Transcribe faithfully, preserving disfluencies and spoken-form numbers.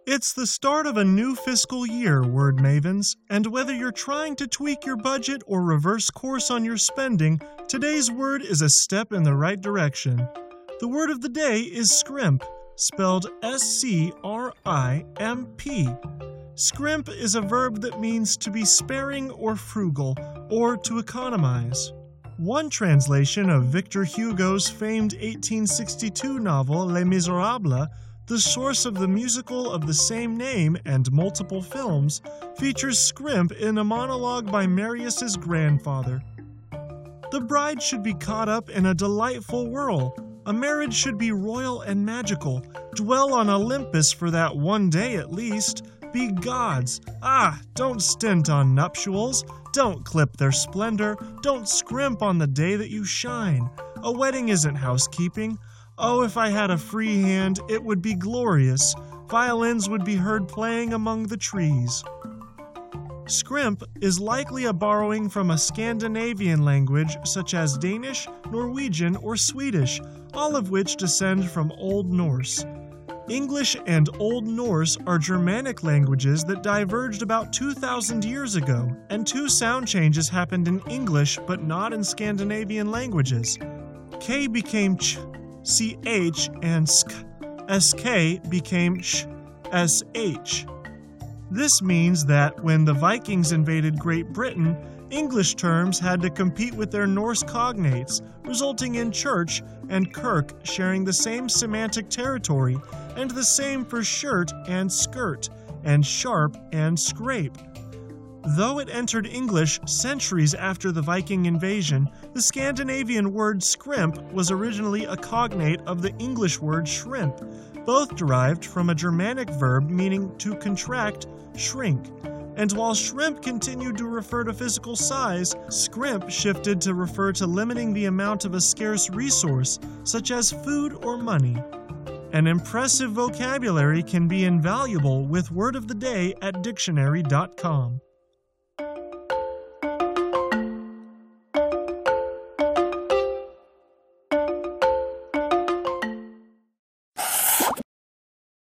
It's the start of a new fiscal year, word mavens, and whether you're trying to tweak your budget or reverse course on your spending, today's word is a step in the right direction. The word of the day is scrimp, spelled S C R I M P. Scrimp is a verb that means to be sparing or frugal, or to economize. One translation of Victor Hugo's famed eighteen sixty-two novel Les Miserables, the source of the musical of the same name and multiple films, features scrimp in a monologue by Marius's grandfather. The bride should be caught up in a delightful whirl. A marriage should be royal and magical. Dwell on Olympus for that one day at least. Be gods. Ah, don't stint on nuptials. Don't clip their splendor. Don't scrimp on the day that you shine. A wedding isn't housekeeping. Oh, if I had a free hand, it would be glorious. Violins would be heard playing among the trees. Scrimp is likely a borrowing from a Scandinavian language such as Danish, Norwegian, or Swedish, all of which descend from Old Norse. English and Old Norse are Germanic languages that diverged about two thousand years ago, and two sound changes happened in English but not in Scandinavian languages. K became ch, ch, and sk, sk became sh, sh. This means that when the Vikings invaded Great Britain, English terms had to compete with their Norse cognates, resulting in church and kirk sharing the same semantic territory, and the same for shirt and skirt, and sharp and scrape. Though it entered English centuries after the Viking invasion, the Scandinavian word scrimp was originally a cognate of the English word shrimp, both derived from a Germanic verb meaning to contract, shrink. And while shrimp continued to refer to physical size, scrimp shifted to refer to limiting the amount of a scarce resource, such as food or money. An impressive vocabulary can be invaluable with Word of the Day at dictionary dot com.